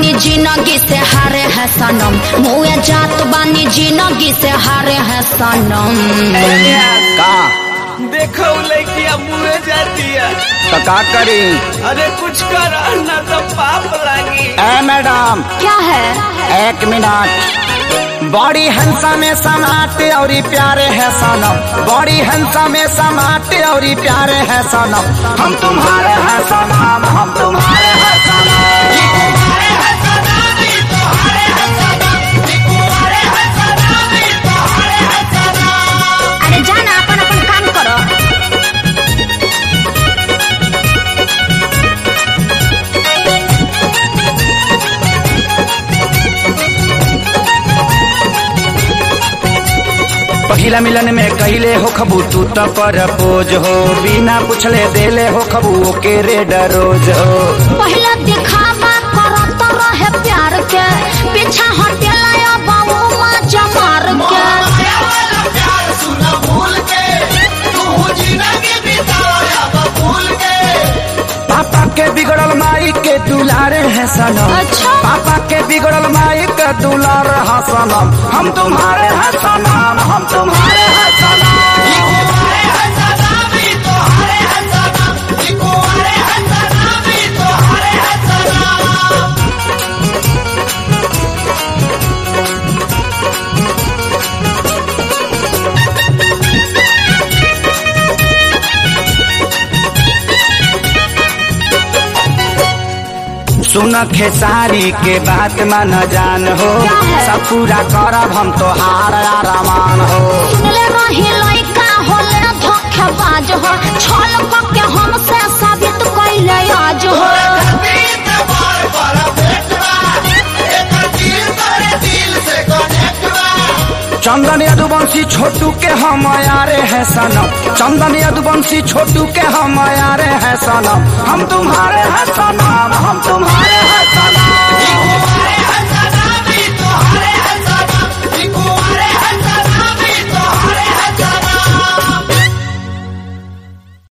बानी जिंदगी से हारे है सनम, मुए जात बानी जिंदगी से हारे है सनम। का देखो लड़कियां मुँह जाती है तो का करी? अरे कुछ कर ना तो पाप लगी। ए मैडम क्या है? 1 मिनट। बड़ी हंसा में समाते और प्यारे है सनम, बड़ी हंसा में समाते और प्यारे है सनम। हम तुम्हारे हैं सनम, हम तुम्हारे हैं सनम। अरे जाना अपन अपन काम करो। पहिला मिलन में कहले हो खबू तू तो परपोज हो, बिना पूछले देले हो खबू के रेड रोज हो। पहले दिखावा करत रहे प्यार के, पीछा हटेला बाबू माँ जमार के। पापा के बिगड़ल माई के दुलारे है सनम। अच्छा। पापा के बिगड़ल माई के दुलार है सनम। हम तुम्हारे हैं सनम, हम तुम्हारे हैं सनम। सुन खेसारी के बात मन जान हो, सब पूरा करब हम तोहार आरामान हो। सुनले रही लइका होले धोखेबाज हो, छल के हमसे साबित कैले आज हो। चंदन यदुवंशी छोटू के हम यारे हैं सनम, चंदन यदुवंशी छोटू के हम यारे हैं सनम। हम तुम्हारे